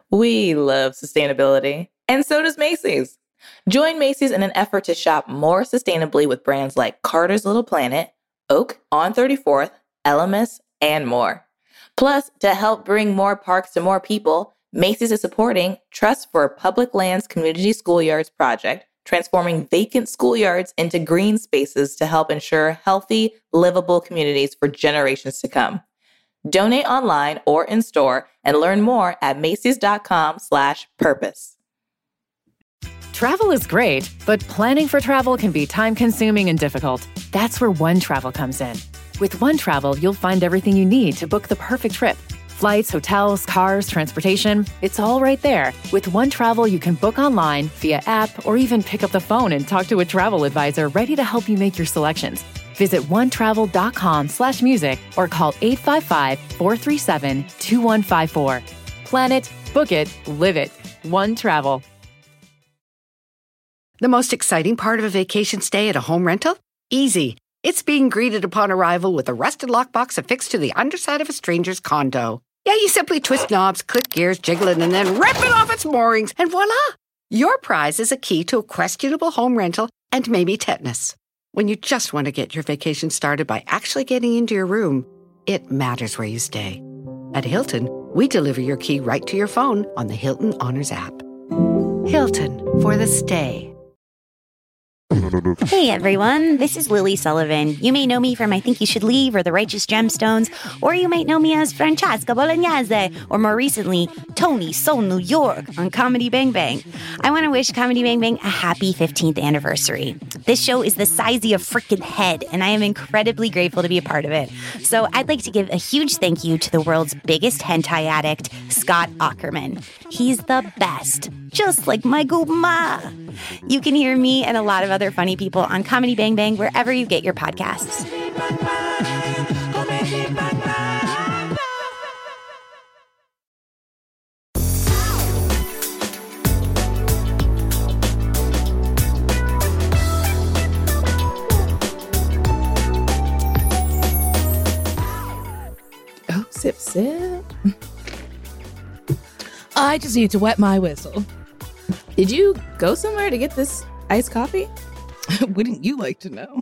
We love sustainability. And so does Macy's. Join Macy's in an effort to shop more sustainably with brands like Carter's Little Planet, Oak on 34th, Elemis, and more. Plus, to help bring more parks to more people, Macy's is supporting Trust for Public Lands Community Schoolyards project, transforming vacant schoolyards into green spaces to help ensure healthy, livable communities for generations to come. Donate online or in store and learn more at macys.com/purpose. Travel is great, but planning for travel can be time-consuming and difficult. That's where OneTravel comes in. With OneTravel, you'll find everything you need to book the perfect trip. Flights, hotels, cars, transportation, it's all right there. With OneTravel, you can book online, via app, or even pick up the phone and talk to a travel advisor ready to help you make your selections. Visit onetravel.com/music or call 855-437-2154. Plan it, book it, live it. OneTravel. The most exciting part of a vacation stay at a home rental? Easy. It's being greeted upon arrival with a rusted lockbox affixed to the underside of a stranger's condo. Yeah, you simply twist knobs, click gears, jiggle it, and then rip it off its moorings, and voila! Your prize is a key to a questionable home rental and maybe tetanus. When you just want to get your vacation started by actually getting into your room, it matters where you stay. At Hilton, we deliver your key right to your phone on the Hilton Honors app. Hilton for the stay. Hey everyone, this is Lily Sullivan. You may know me from I Think You Should Leave or The Righteous Gemstones, or you might know me as Francesca Bolognese, or more recently, Tony Soul New York on Comedy Bang Bang. I want to wish Comedy Bang Bang a happy 15th anniversary. This show is the size of your freaking head, and I am incredibly grateful to be a part of it. So I'd like to give a huge thank you to the world's biggest hentai addict, Scott Aukerman. He's the best, just like my Guma. You can hear me and a lot of other funny people on Comedy Bang Bang wherever you get your podcasts. Oh, sip, sip. I just need to wet my whistle. Did you go somewhere to get this iced coffee? Wouldn't you like to know?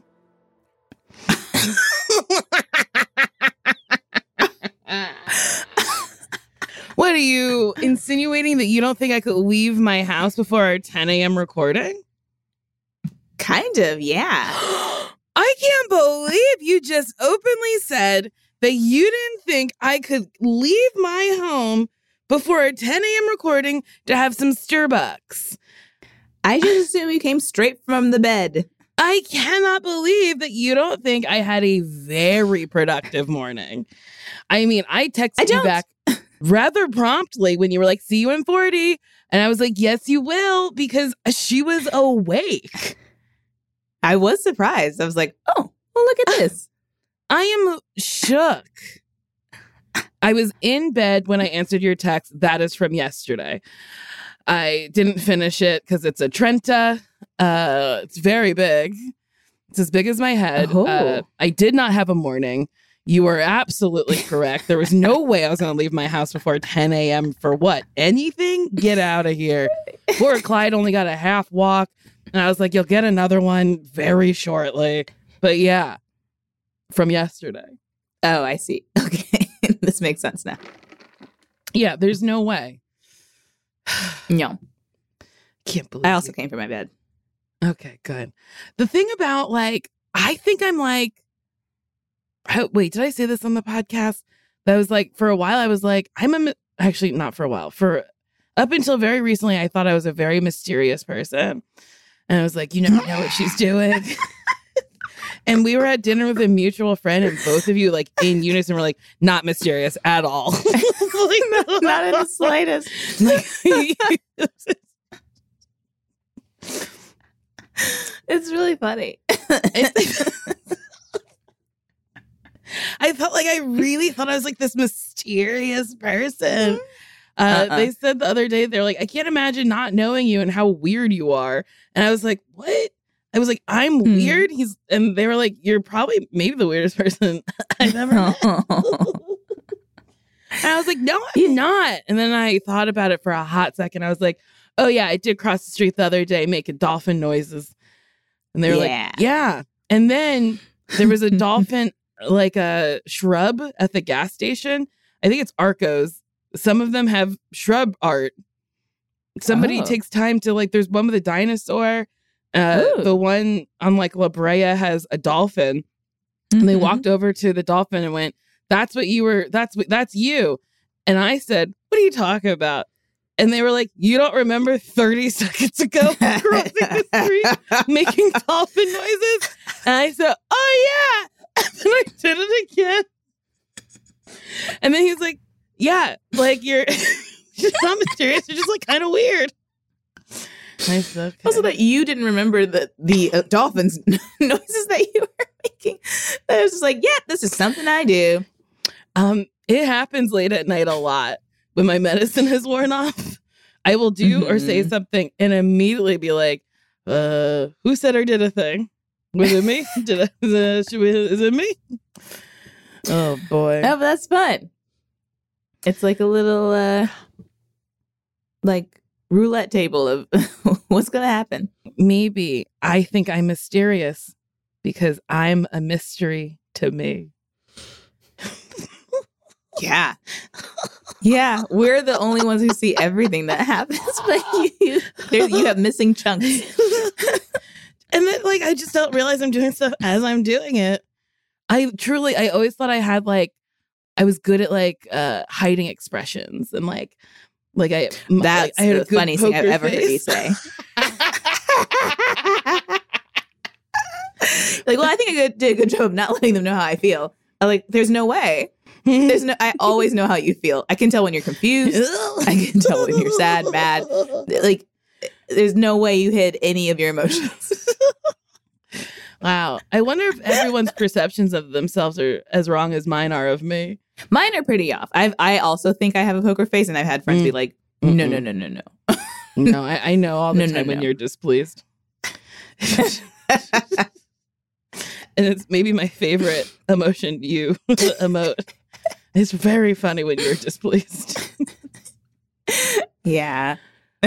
What are you insinuating, that you don't think I could leave my house before our 10 a.m. recording? Kind of, yeah. I can't believe you just openly said that you didn't think I could leave my home before our 10 a.m. recording to have some Starbucks. I just assume you came straight from the bed. I cannot believe that you don't think I had a very productive morning. I mean, I texted you back rather promptly when you were like, see you in 40. And I was like, yes, you will, because she was awake. I was surprised. I was like, oh, well, look at this. I am shook. I was in bed when I answered your text. That is from yesterday. I didn't finish it because it's a Trenta. It's very big. It's as big as my head. Oh. I did not have a morning. You were absolutely correct. There was no way I was going to leave my house before 10 a.m. for what? Anything? Get out of here. Poor Clyde only got a half walk. And I was like, you'll get another one very shortly. But yeah, from yesterday. Oh, I see. Okay. This makes sense now. Yeah, there's no way. No. Can't believe I also came from my bed. Okay, good. The thing about, like, I think I'm like, wait, did I say this on the podcast? That was like, for a while, I was like, actually not for a while. Up until very recently, I thought I was a very mysterious person. And I was like, you never know what she's doing. And we were at dinner with a mutual friend, and both of you, like, in unison, were like, not mysterious at all. Like, no, not in the slightest. It's really funny. I felt like I really thought I was like this mysterious person. They said the other day, they're like, I can't imagine not knowing you and how weird you are. And I was like, what? I was like, I'm weird. And they were like, you're probably maybe the weirdest person I've ever met. And I was like, no, I'm not. And then I thought about it for a hot second. I was like, oh yeah, I did cross the street the other day making dolphin noises. And they were like, yeah. And then there was a dolphin, like a shrub at the gas station. I think it's Arcos. Some of them have shrub art. Somebody takes time to like, there's one with a dinosaur. The one on like La Brea has a dolphin. And they walked over to the dolphin and went, that's you. And I said, what are you talking about? And they were like, you don't remember 30 seconds ago crossing the street making dolphin noises? And I said, oh yeah. And then I did it again. And then he's like, yeah, like you're just not mysterious. You're just like kind of weird. I said, okay. Also that you didn't remember the dolphins noises that you were making. I was just like, yeah, this is something I do. It happens late at night a lot. When my medicine has worn off, I will do or say something and immediately be like, who said or did a thing? Was it me? Is it me? Oh, boy. Oh, but that's fun. It's like a little, like, roulette table of what's going to happen. Maybe I think I'm mysterious because I'm a mystery to me. Yeah. Yeah, we're the only ones who see everything that happens, but you have missing chunks. And then, like, I just don't realize I'm doing stuff as I'm doing it. I always thought I had, like, I was good at, like, hiding expressions and, like I had a good funniest thing I've ever face. heard you say. Like, well, I think I did a good job of not letting them know how I feel. Like, there's no way. I always know how you feel. I can tell when you're confused. I can tell when you're sad, mad. Like, there's no way you hid any of your emotions. Wow. I wonder if everyone's perceptions of themselves are as wrong as mine are of me. Mine are pretty off. I also think I have a poker face, and I've had friends be like, no. No, I know all the time when you're displeased. And it's maybe my favorite emotion you emote. It's very funny when you're displeased. Yeah.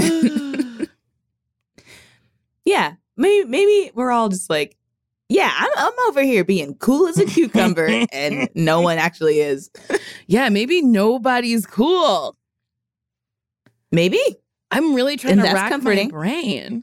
Yeah. Maybe we're all just like, yeah, I'm over here being cool as a cucumber and no one actually is. Yeah, maybe nobody's cool. Maybe. I'm really trying to rack comforting. my brain.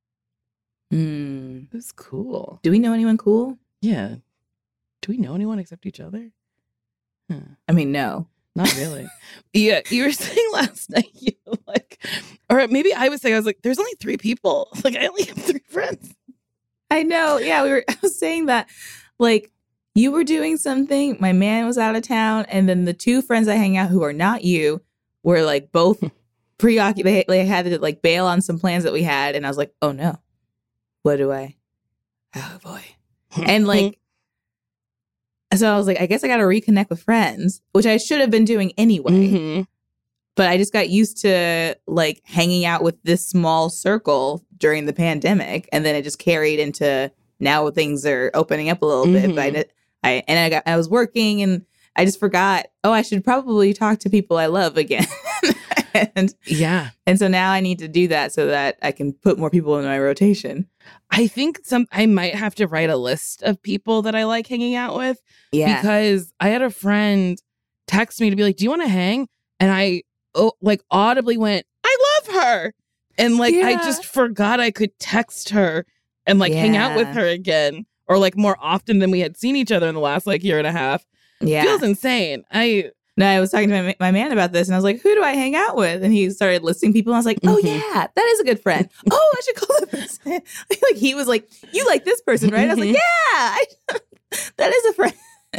Who's cool? Do we know anyone cool? Yeah. Do we know anyone except each other? I mean, no. Not really. Yeah, you were saying last night, or maybe I was like, there's only 3 people. Like, I only have 3 friends. I know. Yeah, I was saying that, like, you were doing something, my man was out of town, and then the 2 friends I hang out who are not you were, like, both preoccupied. They had to, like, bail on some plans that we had, and I was like, oh, no. What do I? Oh, boy. And, like, so I was like, I guess I got to reconnect with friends, which I should have been doing anyway. Mm-hmm. But I just got used to, like, hanging out with this small circle during the pandemic. And then it just carried into now things are opening up a little bit. But I was working and I just forgot, I should probably talk to people I love again. And so now I need to do that so that I can put more people in my rotation. I think I might have to write a list of people that I like hanging out with. Yeah. Because I had a friend text me to be like, do you want to hang? And I audibly went, I love her. And like, I just forgot I could text her and like hang out with her again. Or like more often than we had seen each other in the last like year and a half. Yeah. Feels insane. I was talking to my man about this and I was like, who do I hang out with? And he started listing people. And I was like, oh yeah, that is a good friend. Oh, I should call that person. Like he was like, you like this person, right? I was like, yeah, that is a friend.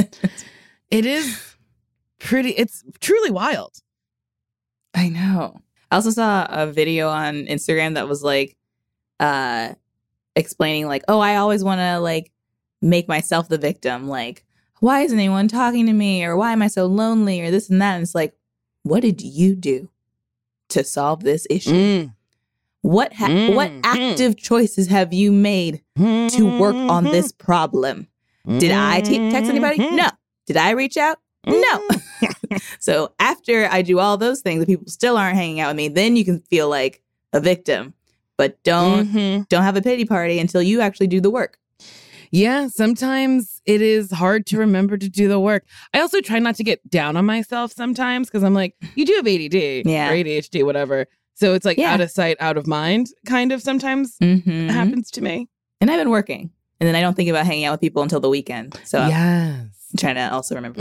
It's truly wild. I know. I also saw a video on Instagram that was like explaining like, oh, I always want to like make myself the victim. Like, why isn't anyone talking to me? Or why am I so lonely? Or this and that. And it's like, what did you do to solve this issue? What active choices have you made to work on this problem? Did I text anybody? No. Did I reach out? No. So after I do all those things, the people still aren't hanging out with me, then you can feel like a victim. But don't have a pity party until you actually do the work. Yeah, sometimes it is hard to remember to do the work. I also try not to get down on myself sometimes because I'm like, you do have ADD or ADHD, whatever. So it's like out of sight, out of mind kind of sometimes happens to me. And I've been working. And then I don't think about hanging out with people until the weekend. So I'm trying to also remember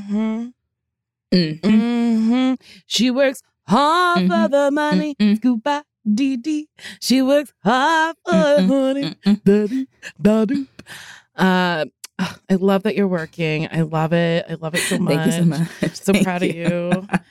that. She works hard for the money. Scuba dee dee. She works hard for the money. Da-doo. I love that you're working. I love it. I love it so much. Thank you so much. So proud of you.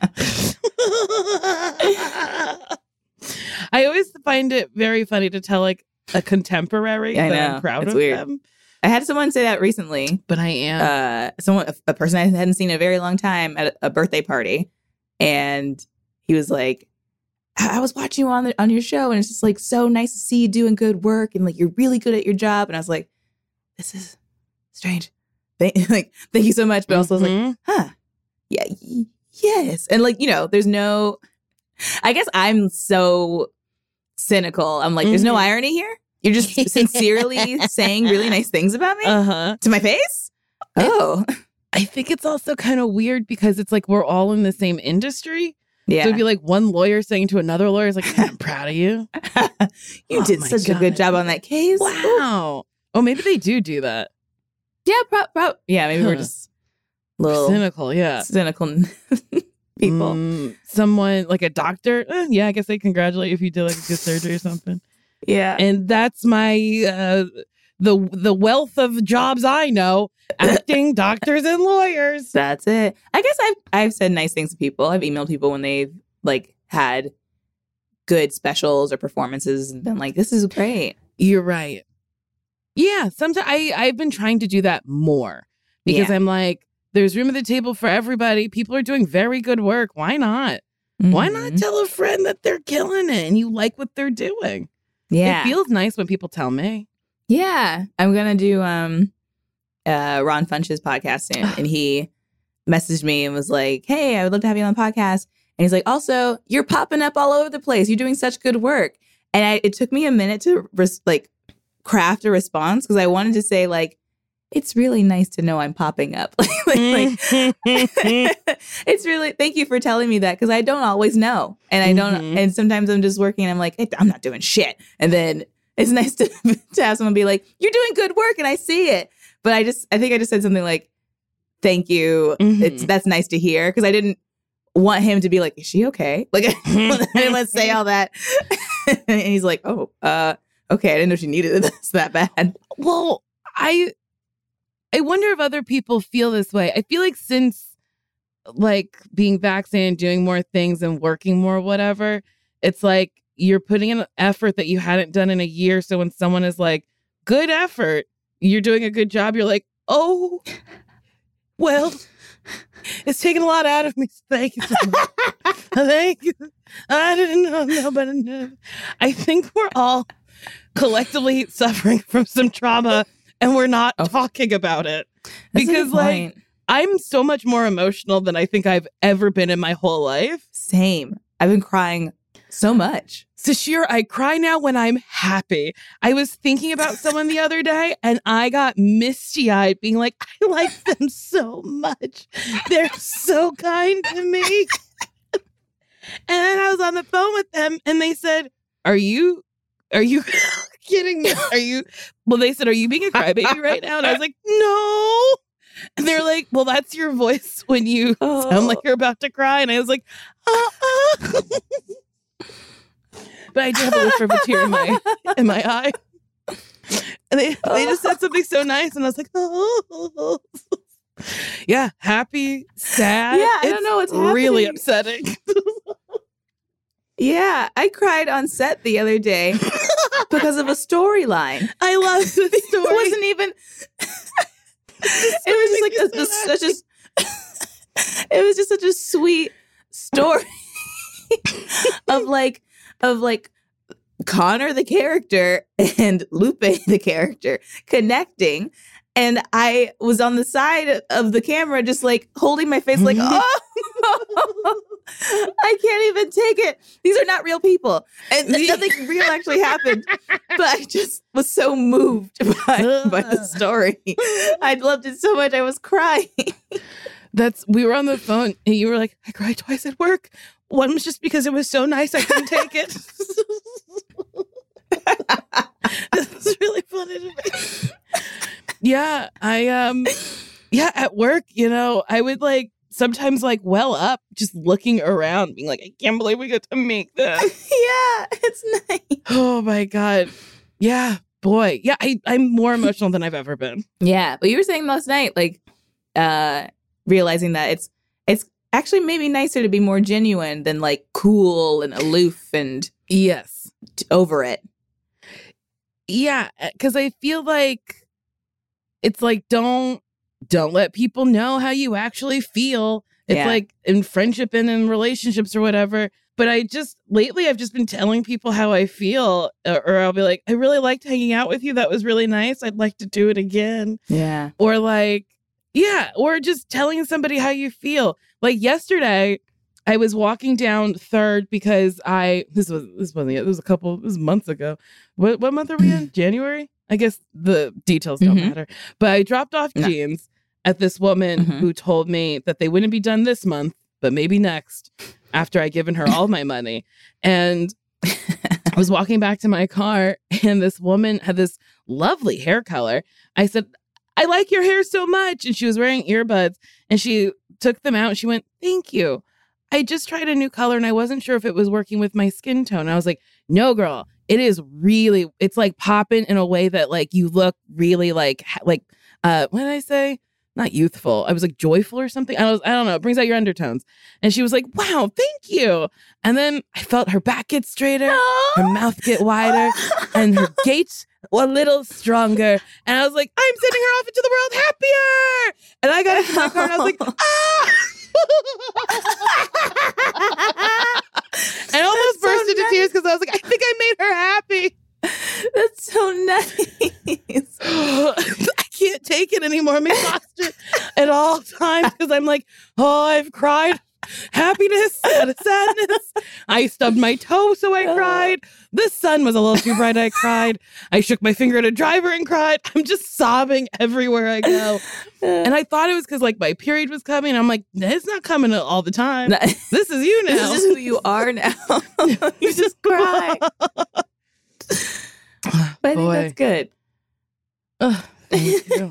I always find it very funny to tell like a contemporary that I'm proud of them. I had someone say that recently. But I am. A person I hadn't seen in a very long time at a birthday party. And he was like, I was watching you on your show and it's just like so nice to see you doing good work and like you're really good at your job. And I was like, this is strange. Thank you so much. But also I was like, huh. Yeah. Yes. And like, there's no, I guess I'm so cynical. I'm like, there's no irony here. You're just sincerely saying really nice things about me to my face. Oh, I think it's also kind of weird because it's like we're all in the same industry. Yeah. So it'd be like one lawyer saying to another lawyer, is like, I'm proud of you. You did such a good job on that case. Wow. Oh, maybe they do that. Yeah, yeah, maybe we're just little cynical, cynical people. Someone like a doctor, I guess they congratulate you if you did like a good surgery or something. Yeah, and that's my the wealth of jobs I know: acting, doctors, and lawyers. That's it. I guess I've said nice things to people. I've emailed people when they've like had good specials or performances and been like, "This is great." You're right. Yeah, sometimes I've been trying to do that more because I'm like, there's room at the table for everybody. People are doing very good work. Why not? Why not tell a friend that they're killing it and you like what they're doing? Yeah. It feels nice when people tell me. Yeah. I'm going to do Ron Funch's podcast soon. And he messaged me and was like, hey, I would love to have you on the podcast. And he's like, also, you're popping up all over the place. You're doing such good work. And it took me a minute to craft a response because I wanted to say like, it's really nice to know I'm popping up. It's really, thank you for telling me that because I don't always know. And I don't, and sometimes I'm just working and I'm like, hey, I'm not doing shit. And then it's nice to have someone be like, you're doing good work and I see it. But I think I just said something like, thank you. That's nice to hear because I didn't want him to be like, is she okay? Like, I didn't want to say all that. And he's like, oh, okay, I didn't know she needed this that bad. Well, I wonder if other people feel this way. I feel like since like being vaccinated, doing more things and working more, whatever, it's like you're putting in an effort that you hadn't done in a year. So when someone is like, good effort, you're doing a good job, you're like, oh, well, it's taking a lot out of me. Thank you so much. Thank you. I didn't know, but I think we're all collectively suffering from some trauma and we're not talking about it. That's because like I'm so much more emotional than I think I've ever been in my whole life. Same. I've been crying so much. Sashir, I cry now when I'm happy. I was thinking about someone the other day and I got misty-eyed being like, I like them so much. They're so kind to me. And then I was on the phone with them and they said, Are you kidding me? They said, are you being a crybaby right now? And I was like, no. And they're like, well, that's your voice when you sound like you're about to cry. And I was like, But I do have a little of a tear in my eye. And they just said something so nice. And I was like, oh. Yeah, happy, sad. Yeah, I don't know what's happening. Really upsetting. Yeah, I cried on set the other day because of a storyline. I love the story. It wasn't even. It was just like it was just such a sweet story of Connor the character and Lupe the character connecting. And I was on the side of the camera, just like holding my face, like, oh, I can't even take it. These are not real people. And nothing real actually happened. But I just was so moved by the story. I loved it so much. I was crying. We were on the phone and you were like, I cried twice at work. One was just because it was so nice I couldn't take it. This was really funny to me. Yeah, at work, I would sometimes well up just looking around, being like, I can't believe we get to make this. Yeah, it's nice. Oh my God. Yeah, boy. Yeah, I'm more emotional than I've ever been. Yeah, but you were saying last night, realizing that it's actually maybe nicer to be more genuine than cool and aloof and yes, over it. Yeah, because I feel like it's don't let people know how you actually feel. It's in friendship and in relationships or whatever. But lately I've just been telling people how I feel, or I'll be like, I really liked hanging out with you. That was really nice. I'd like to do it again. Yeah. Or or just telling somebody how you feel. Yesterday, I was walking down 3rd because this was months ago. What month are we in? January? I guess the details don't matter. But I dropped off jeans at this woman who told me that they wouldn't be done this month, but maybe next, after I'd given her all my money. And I was walking back to my car and this woman had this lovely hair color. I said, I like your hair so much. And she was wearing earbuds and she took them out and she went, thank you. I just tried a new color and I wasn't sure if it was working with my skin tone. I was like, no, girl, it is really, it's popping in a way that you look really what did I say? Not youthful. I was joyful or something. I don't know. It brings out your undertones. And she was like, wow, thank you. And then I felt her back get straighter, her mouth get wider, and her gait a little stronger. And I was like, I'm sending her off into the world happier. And I got into my car and I was like, ah! I almost burst into tears because I was like, I think I made her happy. That's so nice. I can't take it anymore. I'm exhausted at all times because I'm like, oh, I've cried happiness and sadness. I stubbed my toe, so I cried. The sun was a little too bright. I cried. I shook my finger at a driver and cried. I'm just sobbing everywhere I go. And I thought it was because my period was coming. I'm like, it's not coming all the time. This is you now. This is who you are now. You just cry. But I think that's good. Thank you.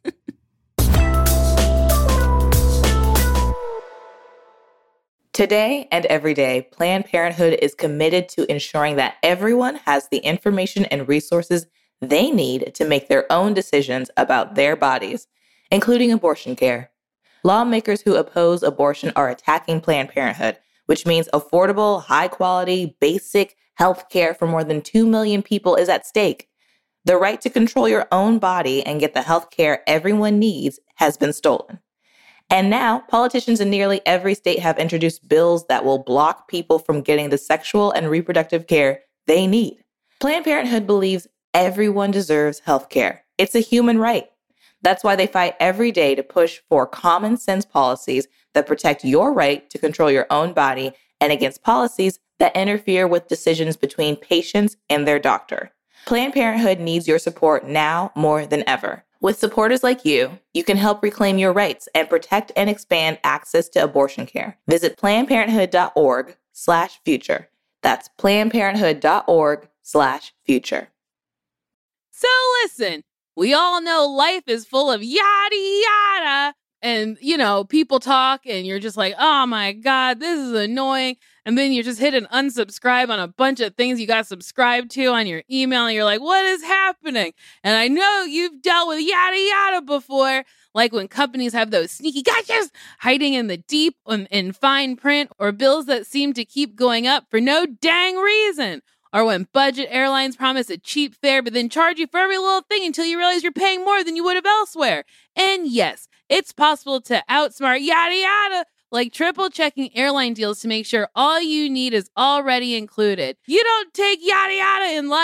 Today and every day, Planned Parenthood is committed to ensuring that everyone has the information and resources they need to make their own decisions about their bodies, including abortion care. Lawmakers who oppose abortion are attacking Planned Parenthood, which means affordable, high-quality, basic health care for more than 2 million people is at stake. The right to control your own body and get the health care everyone needs has been stolen. And now, politicians in nearly every state have introduced bills that will block people from getting the sexual and reproductive care they need. Planned Parenthood believes everyone deserves health care. It's a human right. That's why they fight every day to push for common sense policies that protect your right to control your own body and against policies that interfere with decisions between patients and their doctor. Planned Parenthood needs your support now more than ever. With supporters like you, you can help reclaim your rights and protect and expand access to abortion care. Visit PlannedParenthood.org/future. That's PlannedParenthood.org/future. So listen, we all know life is full of yada yada. And, people talk and you're just like, oh my God, this is annoying. And then you just hit an unsubscribe on a bunch of things you got subscribed to on your email. And you're like, what is happening? And I know you've dealt with yada yada before, like when companies have those sneaky gotchas hiding in the deep in fine print, or bills that seem to keep going up for no dang reason. Or when budget airlines promise a cheap fare but then charge you for every little thing until you realize you're paying more than you would have elsewhere. And yes, it's possible to outsmart yada yada, like triple checking airline deals to make sure all you need is already included. You don't take yada yada in life.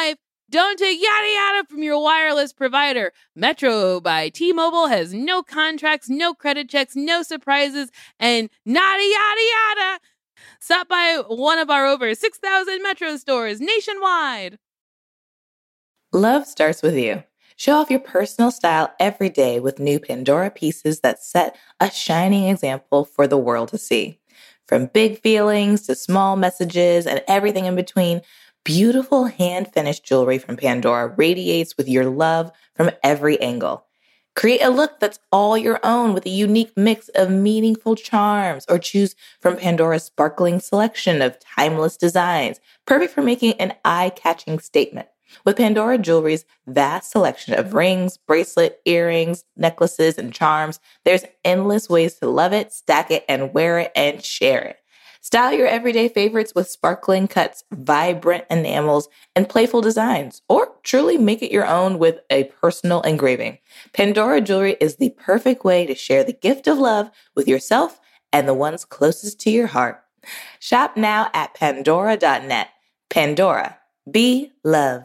Don't take yada yada from your wireless provider. Metro by T-Mobile has no contracts, no credit checks, no surprises, and nada yada yada. Stop by one of our over 6,000 Metro stores nationwide. Love starts with you. Show off your personal style every day with new Pandora pieces that set a shining example for the world to see. From big feelings to small messages and everything in between, beautiful hand-finished jewelry from Pandora radiates with your love from every angle. Create a look that's all your own with a unique mix of meaningful charms, or choose from Pandora's sparkling selection of timeless designs, perfect for making an eye-catching statement. With Pandora Jewelry's vast selection of rings, bracelet, earrings, necklaces, and charms, there's endless ways to love it, stack it, and wear it and share it. Style your everyday favorites with sparkling cuts, vibrant enamels, and playful designs, or truly make it your own with a personal engraving. Pandora Jewelry is the perfect way to share the gift of love with yourself and the ones closest to your heart. Shop now at pandora.net. Pandora, be love.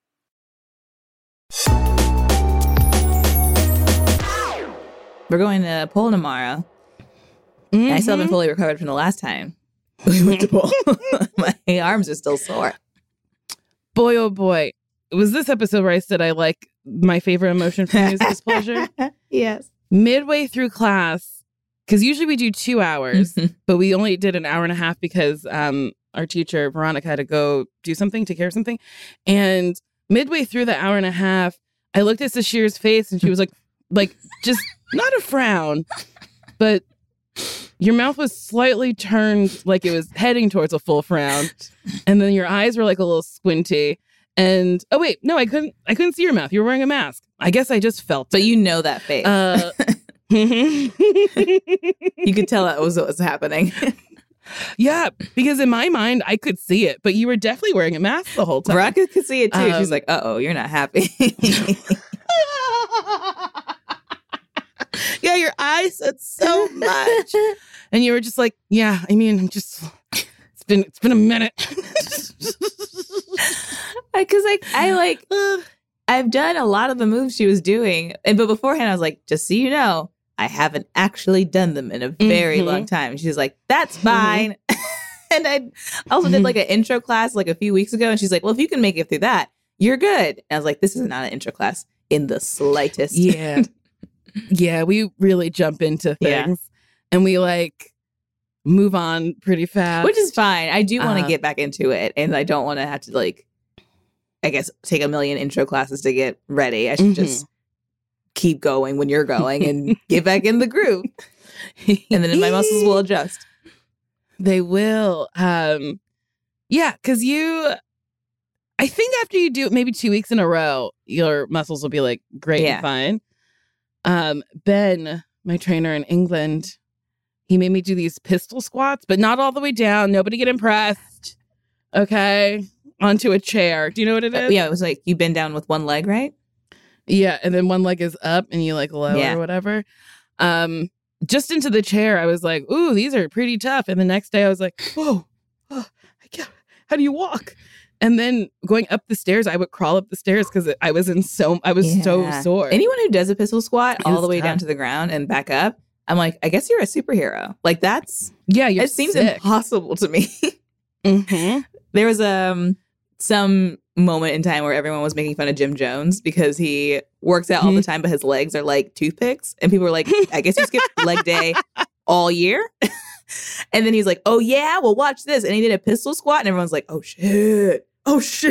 We're going to Pole tomorrow. Mm-hmm. I still haven't fully recovered from the last time we went to Pole. My arms are still sore. Boy, oh boy. It was this episode where I said I like my favorite emotion for news displeasure. Yes. Midway through class, because usually we do 2 hours, but we only did an hour and a half because our teacher, Veronica, had to go do something, take care of something. And midway through the hour and a half, I looked at Sashir's face and she was like just not a frown, but your mouth was slightly turned like it was heading towards a full frown. And then your eyes were like a little squinty. And oh wait, no, I couldn't see your mouth. You were wearing a mask. I guess I just felt But it. you know that face. You could tell that was what was happening. Yeah, because in my mind, I could see it, but you were definitely wearing a mask the whole time. Veronica could see it too. She's like, uh-oh, you're not happy. Yeah, your eyes said so much. And you were just like, yeah, I mean, just it's been a minute. Because I've done a lot of the moves she was doing. But beforehand I was like, just so you know, I haven't actually done them in a very long time. She's like, that's fine. And I also did like an intro class like a few weeks ago. And she's like, well, if you can make it through that, you're good. And I was like, this is not an intro class in the slightest. Yeah. Yeah, we really jump into things and we like move on pretty fast. Which is fine. I do want to get back into it. And I don't want to have to like, I guess, take a million intro classes to get ready. I should just keep going when you're going and get back in the groove. And then my muscles will adjust. They will. Yeah, because I think after you do it maybe 2 weeks in a row, your muscles will be like great and fine. Ben, my trainer in England, he made me do these pistol squats, but not all the way down. Nobody get impressed. Okay. Onto a chair. Do you know what it is? Yeah, it was like you bend down with one leg, right? Yeah, and then one leg is up and you like lower or whatever. Just into the chair, I was like, ooh, these are pretty tough. And the next day I was like, whoa, I can't, how do you walk? And then going up the stairs, I would crawl up the stairs because I was so sore. Anyone who does a pistol squat all the way tough. down to the ground and back up, I'm like, I guess you're a superhero. Like that's it seems sick. impossible to me. There was some moment in time where everyone was making fun of Jim Jones because he works out all the time, but his legs are like toothpicks. And people were like, I guess you skipped leg day all year. And then he's like, oh yeah, well watch this. And he did a pistol squat and everyone's like, oh shit. Oh shit.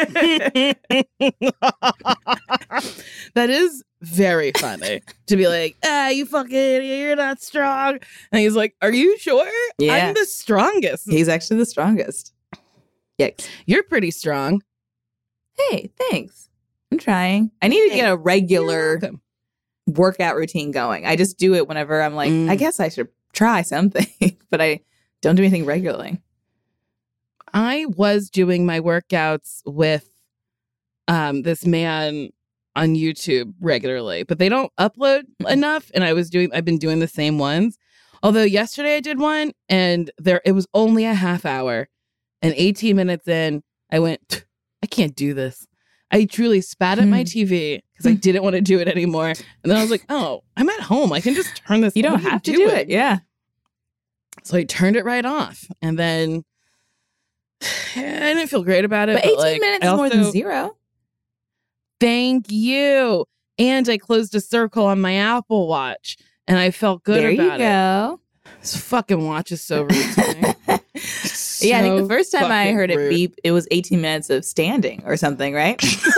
That is very funny to be like, you fucking idiot, you're not strong. And he's like, are you sure? Yeah. I'm the strongest. He's actually the strongest. Yikes. You're pretty strong. Hey, thanks. I'm trying. I need to get a regular workout routine going. I just do it whenever I'm like, I guess I should try something, but I don't do anything regularly. I was doing my workouts with this man on YouTube regularly, but they don't upload enough. And I've been doing the same ones. Although yesterday I did one and it was only a half hour, and 18 minutes in, I went, I can't do this. I truly spat at my TV because I didn't want to do it anymore. And then I was like, oh, I'm at home. I can just turn this. You don't have to do it. Yeah. So I turned it right off. And then I didn't feel great about it. But 18 minutes is more than 0. Thank you. And I closed a circle on my Apple Watch. And I felt good about it. There you go. This fucking watch is so rude to me. Yeah, I think the first time I heard rude. it beep, it was 18 minutes of standing or something, right?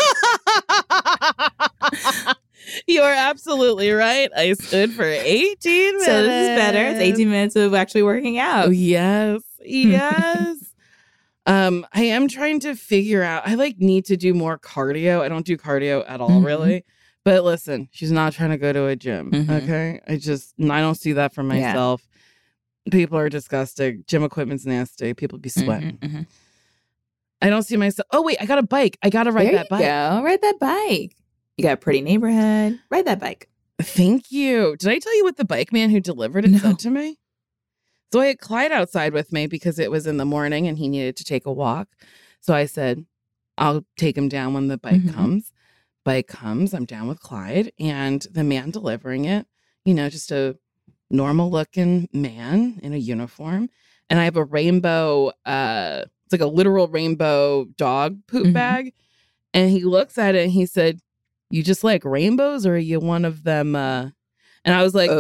You are absolutely right. I stood for 18 minutes. So this is better. It's 18 minutes of actually working out. Oh, yes. Yes. I am trying to figure out. I need to do more cardio. I don't do cardio at all, really. But listen, she's not trying to go to a gym. Okay. I don't see that for myself. Yeah. People are disgusting. Gym equipment's nasty. People be sweating. I don't see myself. Oh, wait, I got a bike. I got to ride that bike. Go. Ride that bike. You got a pretty neighborhood. Ride that bike. Thank you. Did I tell you what the bike man who delivered it said to me? So I had Clyde outside with me because it was in the morning and he needed to take a walk. So I said, I'll take him down when the bike comes. Bike comes. I'm down with Clyde. And the man delivering it, just a normal looking man in a uniform. And I have a rainbow, it's like a literal rainbow dog poop bag. And he looks at it and he said, you just like rainbows or are you one of them? And I was like,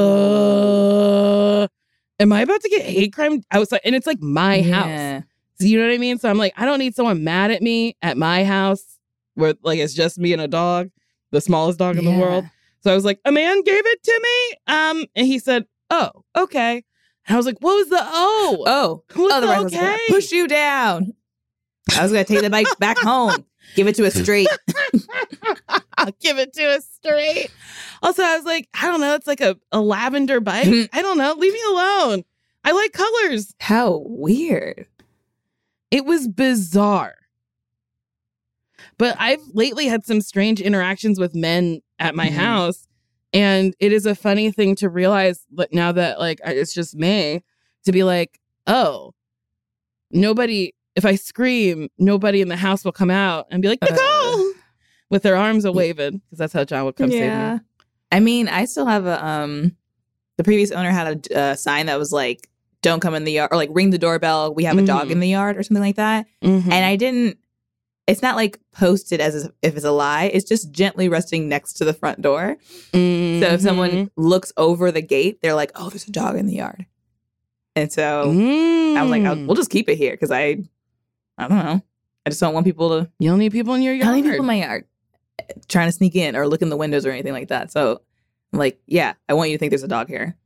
am I about to get hate crime outside? And it's like my house. So you know what I mean? So I'm like, I don't need someone mad at me at my house where it's just me and a dog, the smallest dog in the world. So I was like, a man gave it to me. And he said, oh, okay. And I was like, what was the O? Oh, the right okay? Push you down. I was going to take the bike back home. Give it to us straight. I'll give it to us straight. Also, I was like, I don't know. It's like a lavender bike. I don't know. Leave me alone. I like colors. How weird. It was bizarre. But I've lately had some strange interactions with men at my house. And it is a funny thing to realize now that it's just me to be like, oh, nobody, if I scream, nobody in the house will come out and be like, Nicole, with their arms a waving, because that's how John would come save me. I mean, I still have the previous owner had a sign that was like, don't come in the yard, or ring the doorbell. We have a dog in the yard or something like that. And it's not posted as if it's a lie. It's just gently resting next to the front door. So if someone looks over the gate, they're like, oh, there's a dog in the yard. And so I was like, we'll just keep it here because I don't know. I just don't want people to. You don't need people in your yard. I don't need people in my yard trying to sneak in or look in the windows or anything like that. So I'm like, yeah, I want you to think there's a dog here.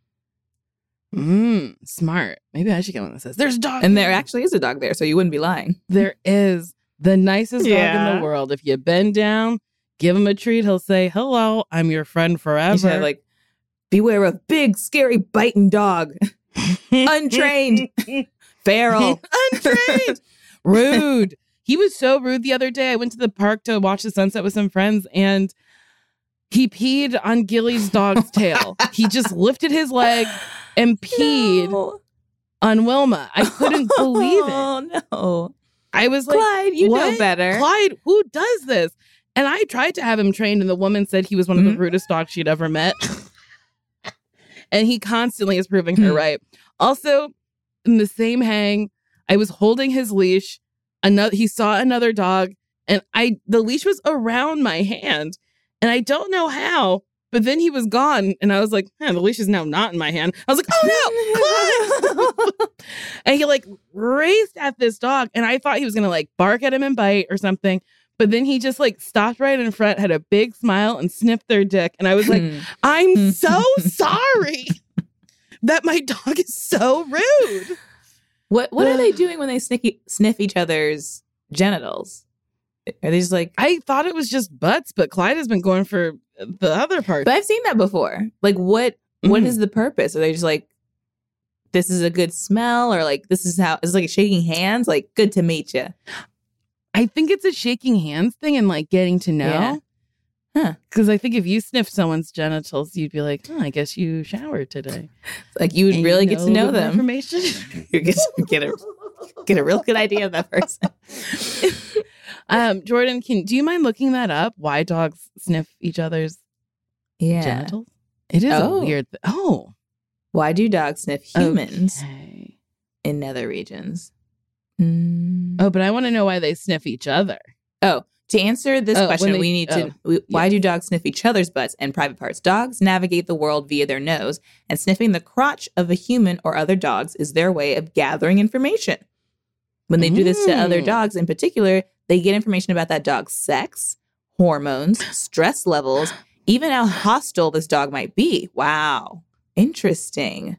Smart. Maybe I should get one that says there's a dog. And there actually is a dog there, so you wouldn't be lying. There is. The nicest dog in the world. If you bend down, give him a treat, he'll say, hello, I'm your friend forever. You should have beware of big, scary, biting dog. Untrained. Feral. Untrained. Rude. He was so rude the other day. I went to the park to watch the sunset with some friends and he peed on Gilly's dog's tail. He just lifted his leg and peed on Wilma. I couldn't believe it. Oh, no. I was like, Clyde, you know better. Clyde, who does this? And I tried to have him trained, and the woman said he was one of the rudest dogs she'd ever met. And he constantly is proving her right. Also, in the same hang, I was holding his leash. He saw another dog, and the leash was around my hand. And I don't know how, but then he was gone. And I was like, the leash is now not in my hand. I was like, oh no, Clyde! And he raced at this dog. And I thought he was going to bark at him and bite or something. But then he just stopped right in front, had a big smile and sniffed their dick. And I was like, I'm so sorry that my dog is so rude. What are they doing when they sniff each other's genitals? Are they just I thought it was just butts, but Clyde has been going for the other part. But I've seen that before. What is the purpose? Are they just this is a good smell, or this is how it's shaking hands? Good to meet you. I think it's a shaking hands thing and getting to know. Huh. Because I think if you sniff someone's genitals, you'd be like, I guess you showered today. You would really get to know them. Information. You get a real good idea of that person. Jordan, do you mind looking that up? Why dogs sniff each other's genitals? It is a weird Why do dogs sniff humans Okay. in nether regions? Oh, but I want to know why they sniff each other. Oh, to answer this question, we need to. Why do dogs sniff each other's butts and private parts? Dogs navigate the world via their nose, and sniffing the crotch of a human or other dogs is their way of gathering information. When they do this to other dogs in particular, they get information about that dog's sex, hormones, stress levels, even how hostile this dog might be. Wow. Interesting.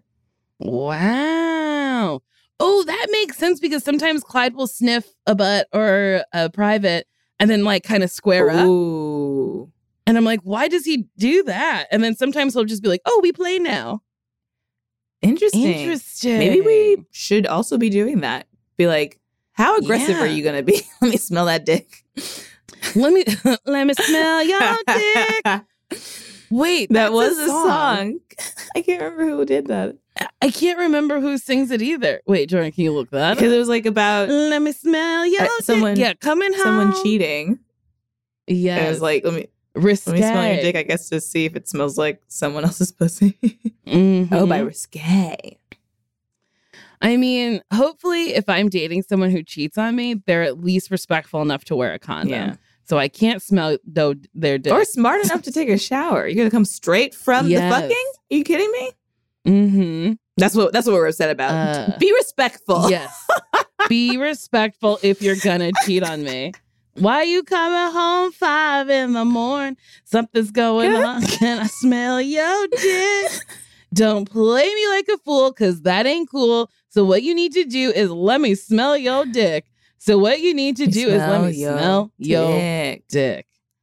Wow. Oh, that makes sense because sometimes Clyde will sniff a butt or a private and then like kind of square up. Ooh. And I'm like, why does he do that? And then sometimes he'll just be like, oh, we play now. Interesting. Maybe we should also be doing that. Be like, how aggressive are you going to be? Let me smell that dick. Let me smell your dick. Wait, that was a song. I can't remember who did that. I can't remember who sings it either. Wait, Jordan, can you look that up? Because it was like about let me smell your dick. Yeah, coming home. Someone cheating. Yeah. It was like, let me smell your dick, I guess, to see if it smells like someone else's pussy. Oh, by Risque. I mean, hopefully if I'm dating someone who cheats on me, they're at least respectful enough to wear a condom. Yeah. So I can't smell their dick. Or smart enough to take a shower. You're going to come straight from the fucking? Are you kidding me? Mm-hmm. That's what we're upset about. Be respectful. Yes. Be respectful if you're gonna cheat on me. Why you coming home 5 a.m? Something's going on. Can I smell your dick? Don't play me like a fool, because that ain't cool. So what you need to do is let me smell your dick. So what you need to do is let me smell your dick.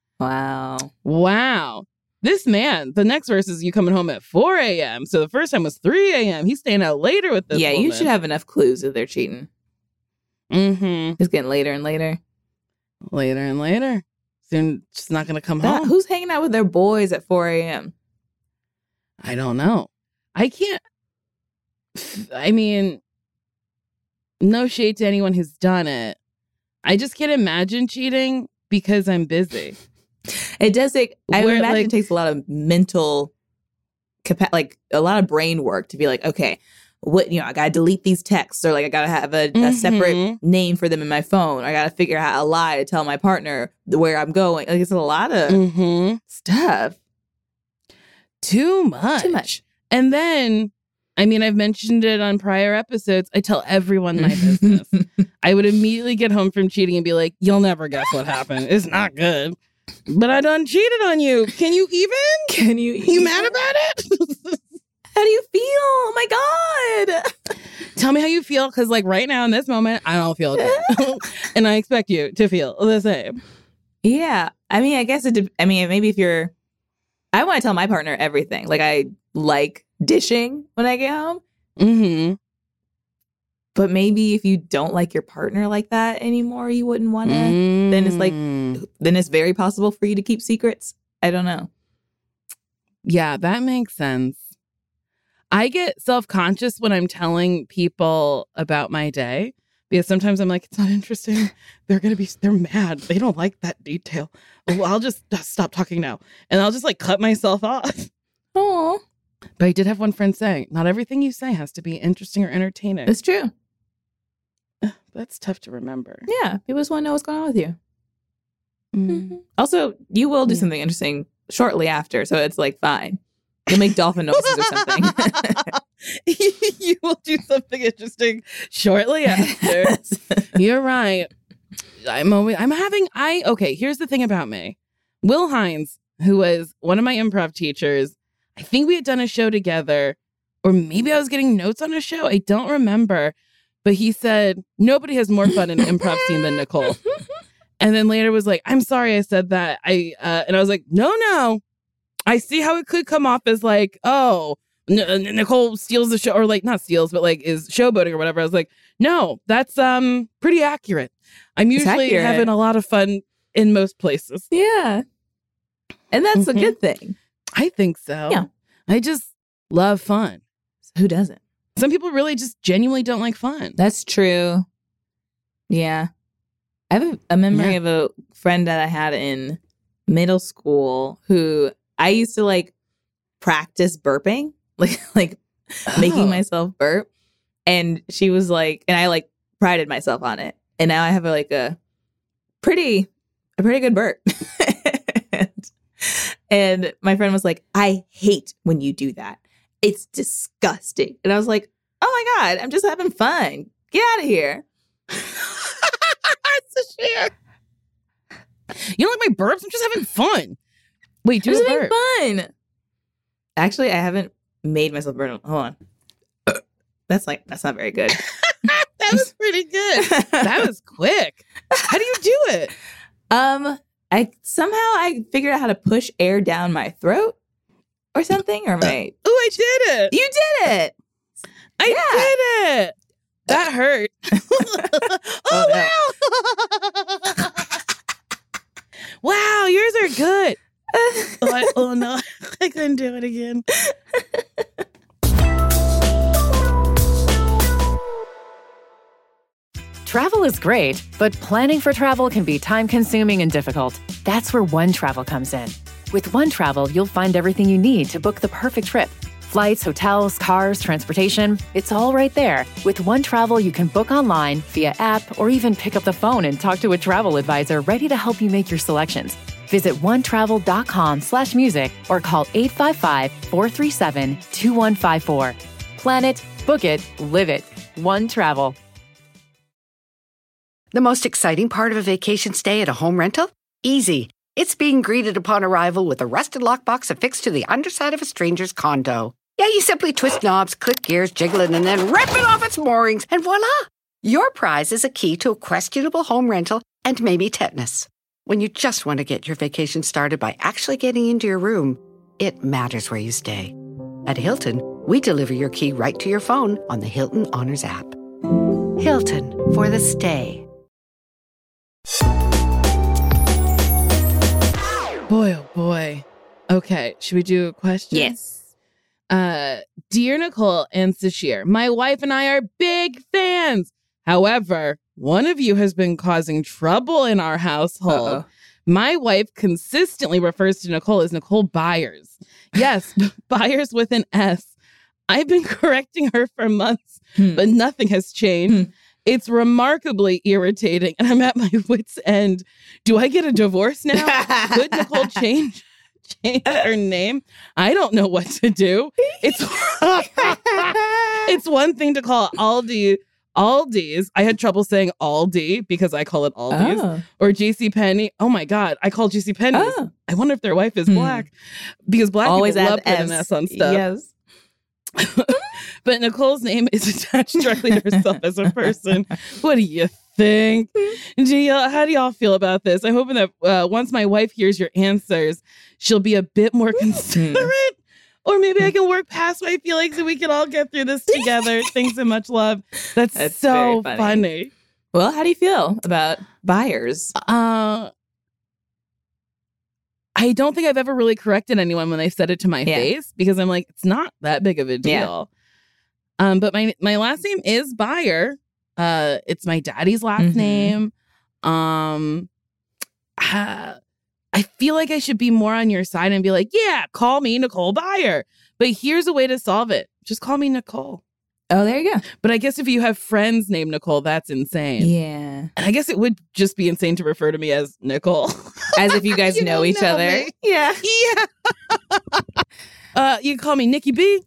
Wow. This man, the next verse is you coming home at 4 a.m. So the first time was 3 a.m. He's staying out later with this woman. You should have enough clues that they're cheating. Mm-hmm. It's getting later and later. Later and later. Soon she's not going to come home. Who's hanging out with their boys at 4 a.m.? I don't know. I can't. I mean, no shade to anyone who's done it. I just can't imagine cheating because I'm busy. It does take, I imagine it takes a lot of mental, like a lot of brain work to be like, okay, I got to delete these texts, or like I got to have a separate name for them in my phone. Or I got to figure out a lie to tell my partner where I'm going. Like it's a lot of stuff. Too much. And then, I mean, I've mentioned it on prior episodes. I tell everyone my business. I would immediately get home from cheating and be like, you'll never guess what happened. It's not good. But I done cheated on you. You mad about it? How do you feel? Oh my God. Tell me how you feel. Because like right now in this moment, I don't feel good. And I expect you to feel the same. Yeah. I mean, I guess maybe if I want to tell my partner everything. Like I like dishing when I get home. Mm-hmm. But maybe if you don't like your partner like that anymore, you wouldn't want to. Then it's very possible for you to keep secrets. I don't know. Yeah, that makes sense. I get self-conscious when I'm telling people about my day because sometimes I'm like, it's not interesting. They're mad. They don't like that detail. Well, I'll just stop talking now. And I'll just like cut myself off. Oh. But I did have one friend saying, not everything you say has to be interesting or entertaining. It's true. That's tough to remember. Yeah. People just want to know what's going on with you. Mm-hmm. Also, you will do something interesting shortly after. So it's like, fine. You'll make dolphin noises or something. You will do something interesting shortly after. You're right. Okay, here's the thing about me. Will Hines, who was one of my improv teachers, I think we had done a show together, or maybe I was getting notes on a show. I don't remember. But he said, nobody has more fun in an improv scene than Nicole. And then later was like, I'm sorry I said that. And I was like, no. I see how it could come off as like, oh, Nicole steals the show, or like not steals, but like is showboating or whatever. I was like, no, that's pretty accurate. I'm usually having a lot of fun in most places. Yeah. And that's a good thing. I think so. Yeah. I just love fun. Who doesn't? Some people really just genuinely don't like fun. That's true. Yeah. I have a memory of a friend that I had in middle school who I used to like practice burping, like making myself burp. And she was like, and I like prided myself on it. And now I have a pretty good burp. and my friend was like, I hate when you do that. It's disgusting. And I was like, oh my God, I'm just having fun. Get out of here. You don't like my burps? I'm just having fun. Wait, do a burp. Fun. Actually, I haven't made myself burp. Hold on. That's not very good. That was pretty good. That was quick. How do you do it? I figured out how to push air down my throat or something. Or my I did it. You did it. I did it. That hurt. Wow. Wow, yours are good. Oh no, I couldn't do it again. Travel is great, but planning for travel can be time-consuming and difficult. That's where OneTravel comes in. With OneTravel, you'll find everything you need to book the perfect trip. Flights, hotels, cars, transportation, it's all right there. With OneTravel, you can book online, via app, or even pick up the phone and talk to a travel advisor ready to help you make your selections. Visit onetravel.com/music or call 855-437-2154. Plan it, book it, live it. OneTravel. The most exciting part of a vacation stay at a home rental? Easy. It's being greeted upon arrival with a rusted lockbox affixed to the underside of a stranger's condo. Yeah, you simply twist knobs, click gears, jiggle it, and then rip it off its moorings, and voila! Your prize is a key to a questionable home rental and maybe tetanus. When you just want to get your vacation started by actually getting into your room, it matters where you stay. At Hilton, we deliver your key right to your phone on the Hilton Honors app. Hilton for the stay. Boy, oh boy. Okay, should we do a question? Yes. Dear Nicole and Sashir, my wife and I are big fans. However, one of you has been causing trouble in our household. Uh-oh. My wife consistently refers to Nicole as Nicole Byers. Yes, Byers with an S. I've been correcting her for months, but nothing has changed. It's remarkably irritating, and I'm at my wit's end. Do I get a divorce now? Could Nicole change her name? I don't know what to do. It's one thing to call Aldi's. I had trouble saying Aldi because I call it Aldi's or JCPenney. Oh my God, I call JCPenney. I wonder if their wife is black because black always people love putting an S on stuff. Yes. But Nicole's name is attached directly to herself as a person. What do you think? How do y'all feel about this? I'm hoping that once my wife hears your answers, she'll be a bit more considerate. Or maybe I can work past my feelings and we can all get through this together. Thanks so much, love. That's so funny. Well, how do you feel about Byers? I don't think I've ever really corrected anyone when they said it to my face because I'm like, it's not that big of a deal. But my last name is Byer. It's my daddy's last name. I feel like I should be more on your side and be like, yeah, call me Nicole Byer. But here's a way to solve it. Just call me Nicole. Oh, there you go. But I guess if you have friends named Nicole, that's insane. Yeah. And I guess it would just be insane to refer to me as Nicole. As if you guys know each other. Me. Yeah. Yeah. You can call me Nikki B.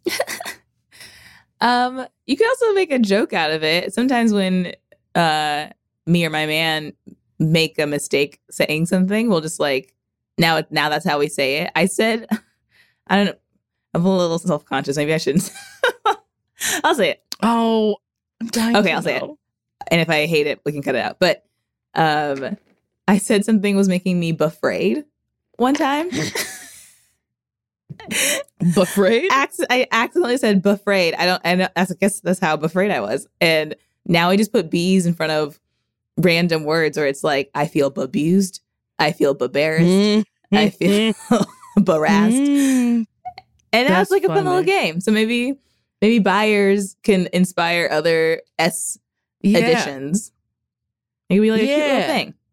You could also make a joke out of it. Sometimes when me or my man make a mistake saying something, we'll just like, now that's how we say it. I said, I don't know. I'm a little self-conscious. Maybe I shouldn't. I'll say it. Oh, I'm dying. Okay, I'll say it. And if I hate it, we can cut it out. But I said something was making me befrayed one time. Befrayed? I accidentally said befrayed. I guess that's how befrayed I was. And now I just put B's in front of random words, or it's like, I feel abused. I feel embarrassed. I feel harassed. And now it's like a fun little game. So maybe Byers can inspire other S additions. Maybe like a cute little thing.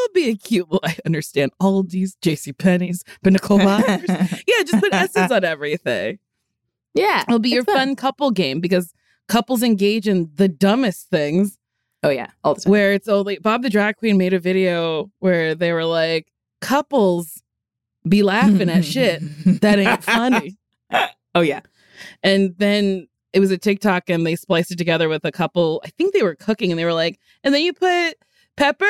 would be a cute, well, I understand Aldi's, JCPenney's, but Nicole Myers. Yeah, just put S's on everything. Yeah. It'll be your fun couple game because couples engage in the dumbest things. Oh, yeah. All the time. Where it's only Bob the Drag Queen made a video where they were like, couples be laughing at shit that ain't funny. Oh, yeah. And then it was a TikTok and they spliced it together with a couple. I think they were cooking and they were like, and then you put pepper.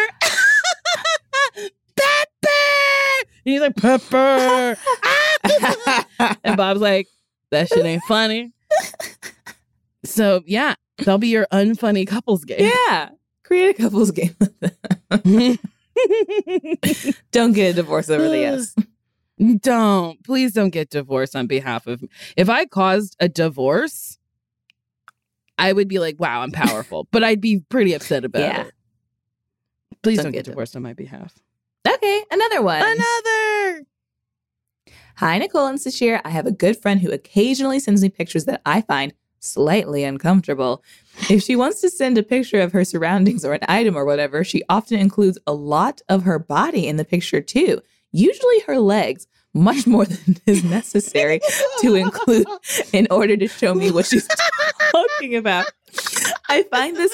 Pepper. And he's like, pepper. And Bob's like, that shit ain't funny. So, yeah, that'll be your unfunny couples game. Yeah. Create a couples game with them. Don't get a divorce over the yes. Please don't get divorced on behalf of me. If I caused a divorce, I would be like, wow, I'm powerful. But I'd be pretty upset about it. Please don't get divorced on my behalf. Okay, another one. Another. Hi, Nicole and Sashir. I have a good friend who occasionally sends me pictures that I find slightly uncomfortable. If she wants to send a picture of her surroundings or an item or whatever, she often includes a lot of her body in the picture too. Usually her legs, much more than is necessary to include in order to show me what she's talking about. I find this...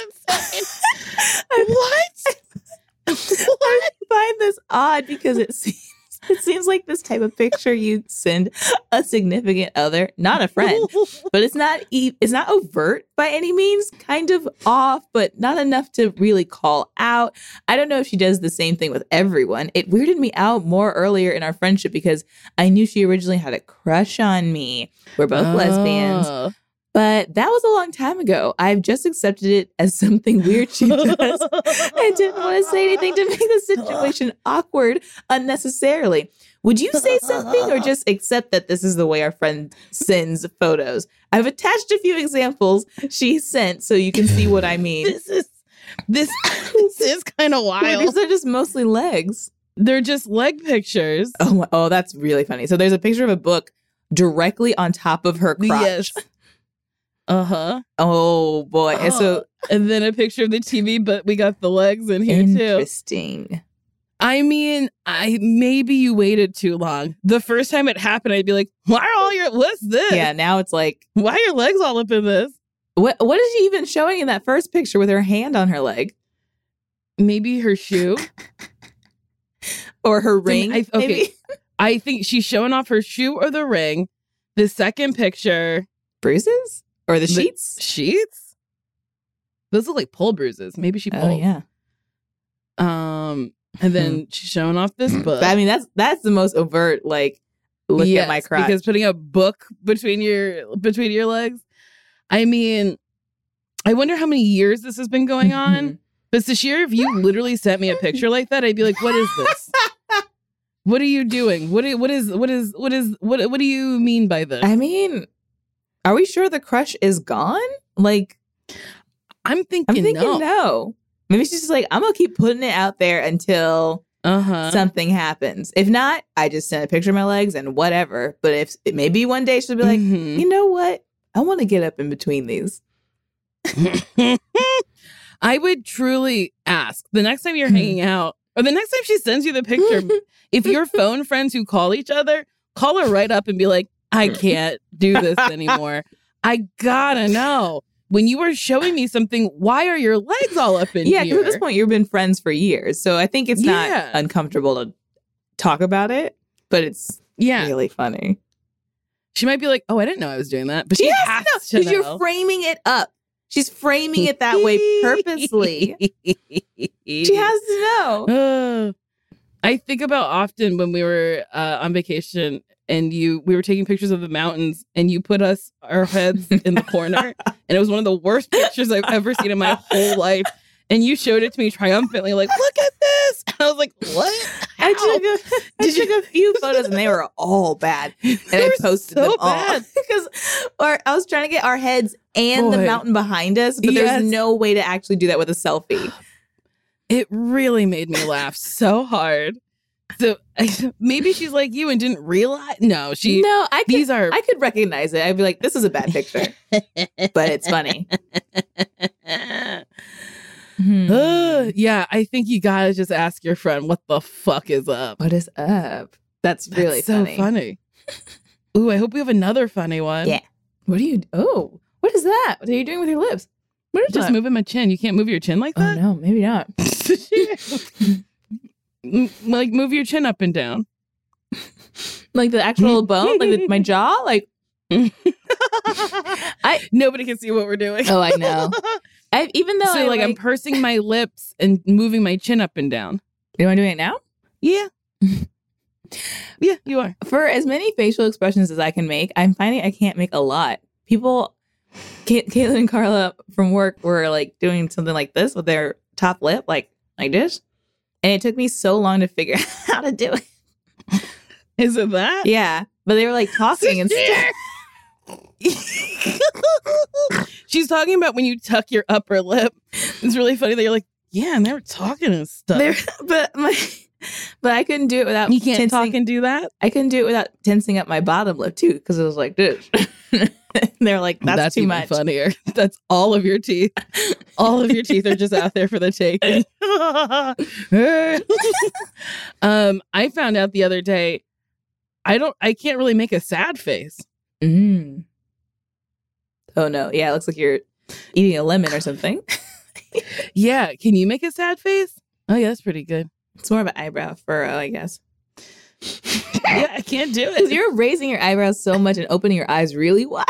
What? I find this odd because it seems like this type of picture you'd send a significant other, not a friend, but it's not overt by any means, kind of off, but not enough to really call out. I don't know if she does the same thing with everyone. It weirded me out more earlier in our friendship because I knew she originally had a crush on me. We're both lesbians. But that was a long time ago. I've just accepted it as something weird she does. I didn't want to say anything to make the situation awkward unnecessarily. Would you say something or just accept that this is the way our friend sends photos? I've attached a few examples she sent so you can see what I mean. This is kind of wild. These are just mostly legs. They're just leg pictures. Oh, that's really funny. So there's a picture of a book directly on top of her crotch. Yes. Uh-huh. Oh, boy. And then a picture of the TV, but we got the legs in here, too. Interesting. I mean, maybe you waited too long. The first time it happened, I'd be like, what's this? Yeah, now it's like, why are your legs all up in this? What is she even showing in that first picture with her hand on her leg? Maybe her shoe. Or her ring. Okay. I think she's showing off her shoe or the ring. The second picture. Bruises? Or the sheets? Sheets? Those look like pole bruises. Maybe she pulled. Oh, yeah. And then she's showing off this book. I mean, that's the most overt, like, look at my crotch. Because putting a book between your legs. I mean, I wonder how many years this has been going on. But Sashir, if you literally sent me a picture like that, I'd be like, what is this? What are you doing? What do you mean by this? I mean, are we sure the crush is gone? Like, I'm thinking no. Maybe she's just like, I'm going to keep putting it out there until something happens. If not, I just send a picture of my legs and whatever. But if maybe one day she'll be like, you know what? I want to get up in between these. I would truly ask the next time you're hanging out or the next time she sends you the picture, if you're phone friends who call each other, call her right up and be like, I can't do this anymore. I gotta know. When you were showing me something, why are your legs all up in here? Yeah, because at this point, you've been friends for years. So I think it's not uncomfortable to talk about it, but it's really funny. She might be like, oh, I didn't know I was doing that. But she has to know. Because you're framing it up. She's framing it that way purposely. She has to know. I think about often when we were on vacation and we were taking pictures of the mountains and you put our heads in the corner. And it was one of the worst pictures I've ever seen in my whole life. And you showed it to me triumphantly, like, look at this. And I was like, what? I took a few photos and they were all bad. And I posted them all. Because I was trying to get our heads and the mountain behind us, but there's no way to actually do that with a selfie. It really made me laugh so hard. So maybe she's like you and didn't realize. I could recognize it. I'd be like, this is a bad picture, but it's funny. Yeah, I think you gotta just ask your friend what the fuck is up. What is up? That's really so funny. Ooh, I hope we have another funny one. Yeah. What is that? What are you doing with your lips? What is Just that? moving my chin. You can't move your chin like that? Oh, no, maybe not. Like, move your chin up and down. Like the actual bone? Like my jaw? Like, Nobody can see what we're doing. oh, I know. Even though So, I'm pursing my lips and moving my chin up and down. You want to do it now? Yeah. Yeah, you are. For as many facial expressions as I can make, I'm finding I can't make a lot. People, Caitlin and Carla from work were like doing something like this with their top lip, like this. And it took me so long to figure out how to do it. Is it that? Yeah. But they were like talking and stuff. She's talking about when you tuck your upper lip. It's really funny that you're like, yeah, and they were talking and stuff. But I couldn't do it without You can't talk and do that? I couldn't do it without tensing up my bottom lip too, because it was like this. They're like, that's too even much. Funnier. That's all of your teeth. All of your teeth are just out there for the taking. I found out the other day, I can't really make a sad face. Mm. Oh no. Yeah, it looks like you're eating a lemon or something. Yeah. Can you make a sad face? Oh yeah, that's pretty good. It's more of an eyebrow furrow, I guess. Yeah, I can't do Because it. you're raising your eyebrows so much and opening your eyes really wide.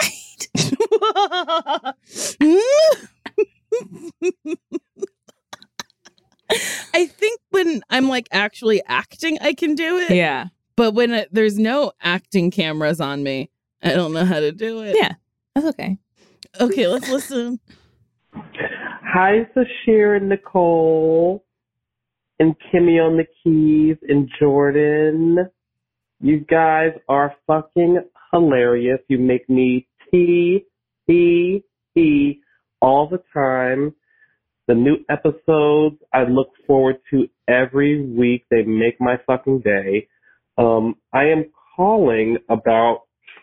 I think when I'm like actually acting, I can do it. Yeah. But when there's no acting cameras on me, I don't know how to do it. Yeah. That's okay. Okay, let's listen. Hi, Sashir and Nicole and Kimmy on the keys and Jordan. You guys are fucking hilarious. You make me tee all the time. The new episodes I look forward to every week. They make my fucking day. I am calling about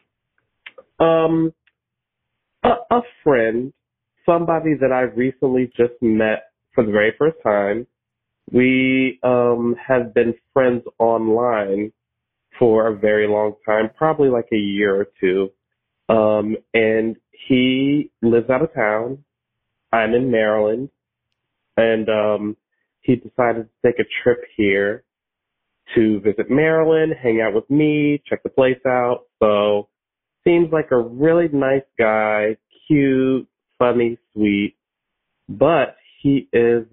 a friend, somebody that I recently just met for the very first time. We have been friends online for a very long time, probably like a year or two. And he lives out of town. I'm in Maryland. And he decided to take a trip here to visit Maryland, hang out with me, check the place out. So seems like a really nice guy, cute, funny, sweet. But he is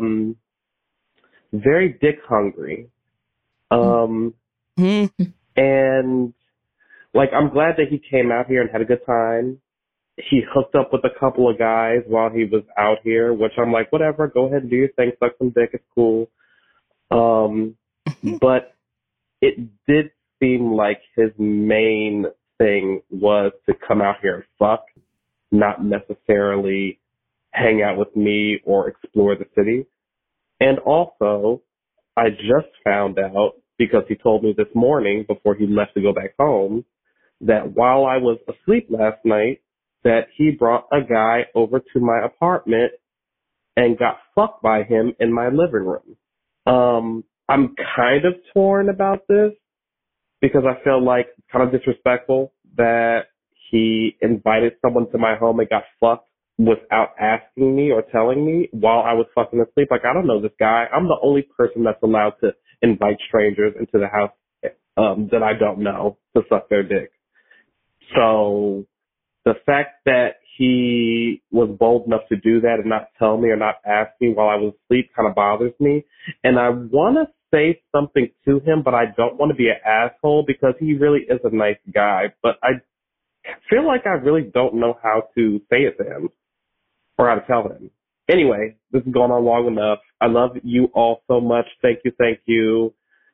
very dick hungry. And like, I'm glad that he came out here and had a good time. He hooked up with a couple of guys while he was out here, which I'm like, whatever, go ahead and do your thing, suck some dick, it's cool. But it did seem like his main thing was to come out here and fuck, not necessarily hang out with me or explore the city. And also, I just found out, because he told me this morning before he left to go back home, that while I was asleep last night, that he brought a guy over to my apartment and got fucked by him in my living room. I'm kind of torn about this because I feel like it's kind of disrespectful that he invited someone to my home and got fucked without asking me or telling me while I was fucking asleep. Like, I don't know this guy. I'm the only person that's allowed to invite strangers into the house that I don't know to suck their dick. So the fact that he was bold enough to do that and not tell me or not ask me while I was asleep kind of bothers me. And I want to say something to him, but I don't want to be an asshole because he really is a nice guy. But I feel like I really don't know how to say it to him or how to tell him. Anyway, this has gone on long enough. I love you all so much. Thank you.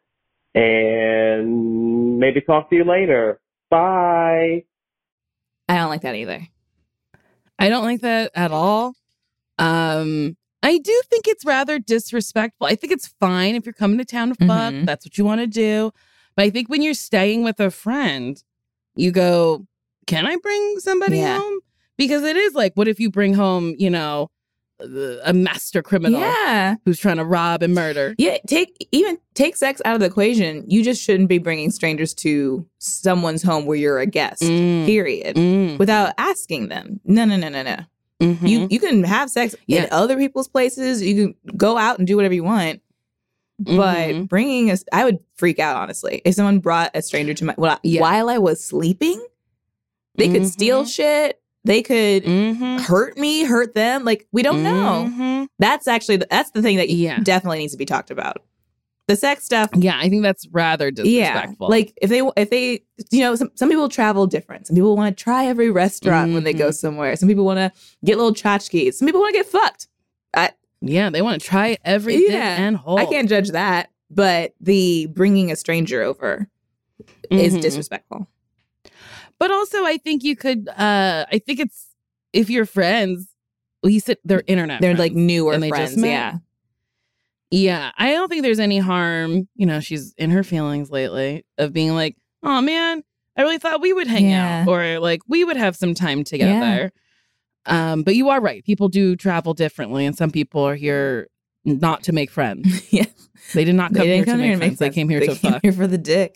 And maybe talk to you later. Bye. I don't like that either. I don't like that at all. I do think it's rather disrespectful. I think it's fine if you're coming to town to fuck. Mhm. That's what you want to do. But I think when you're staying with a friend, you go, can I bring somebody Yeah. home? Because it is like, what if you bring home, a master criminal Yeah. who's trying to rob and murder. Yeah, take sex out of the equation. You just shouldn't be bringing strangers to someone's home where you're a guest. Period. Without asking them. No. Mhm. You can have sex in other people's places. You can go out and do whatever you want. But bringing I would freak out, honestly, if someone brought a stranger to my while I was sleeping. They could steal shit. They could hurt me, hurt them. Like, we don't know. That's the thing that definitely needs to be talked about. The sex stuff. Yeah, I think that's rather disrespectful. Yeah. Like, if they, some people travel different. Some people want to try every restaurant when they go somewhere. Some people want to get little tchotchkes. Some people want to get fucked. Yeah, they want to try every dick and hole. I can't judge that. But the bringing a stranger over is disrespectful. But also, I think you could, I think it's, if you're friends, well, you said they're internet They're friends, like newer and they friends, just met. yeah. Yeah, I don't think there's any harm, she's in her feelings lately, of being like, oh man, I really thought we would hang out, or like we would have some time together. But you are right. People do travel differently, and some people are here not to make friends. Yeah. They did not come here to make friends. They came here to fuck. Here for the dick.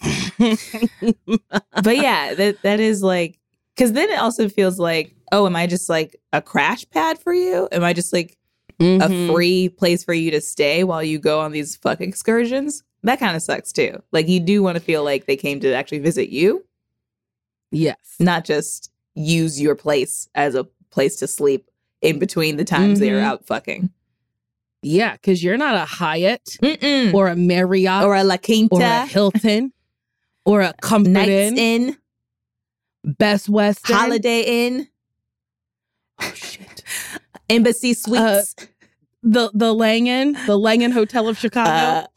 But yeah, that is like, because then it also feels like, oh, am I just like a crash pad for you? Am I just like a free place for you to stay while you go on these fuck excursions? That kind of sucks too. Like, you do want to feel like they came to actually visit you. Yes. Not just use your place as a place to sleep in between the times they are out fucking. Yeah, because you're not a Hyatt or a Marriott or a La Quinta or a Hilton or a Comfort Nights Inn, Best Western, Holiday Inn. Oh shit! Embassy Suites, the Langen Hotel of Chicago,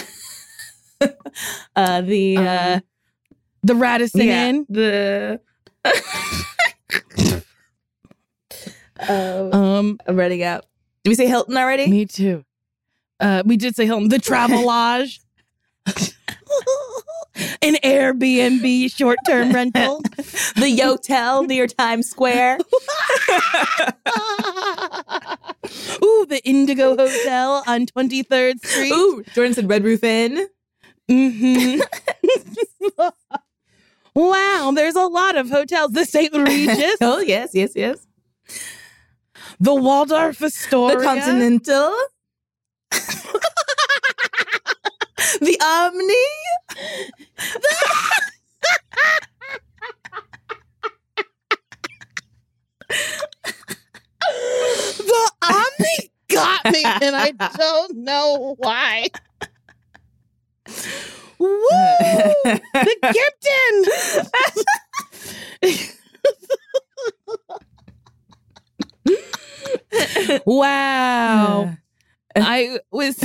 the Radisson Inn, I'm running out. Did we say Hilton already? Me too. We did say Hilton. The Travelodge. An Airbnb short-term rental. The Yotel near Times Square. Ooh, the Indigo Hotel on 23rd Street. Ooh, Jordan said Red Roof Inn. Wow, there's a lot of hotels. The St. Regis. Oh, yes. The Waldorf Astoria. The Continental. The Omni. The Omni got me, and I don't know why. Woo! The Kimpton. Wow. I was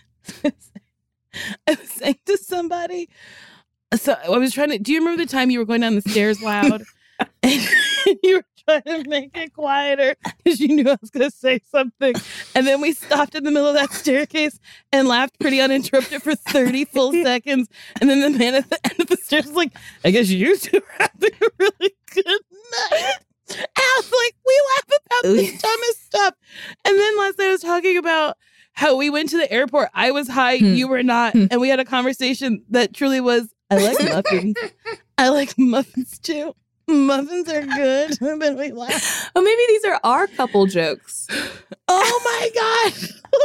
saying to somebody, so I was trying to, do you remember the time you were going down the stairs loud and you were trying to make it quieter because you knew I was going to say something, and then we stopped in the middle of that staircase and laughed pretty uninterrupted for 30 full seconds, and then the man at the end of the stairs was like, I guess you two are having a really good night. And I was like, we laugh about the dumbest stuff. And then last night I was talking about how we went to the airport. I was high, you were not. And we had a conversation that truly was, I like muffins. I like muffins too. Muffins are good. And then we laughed. Oh, maybe these are our couple jokes. Oh my God.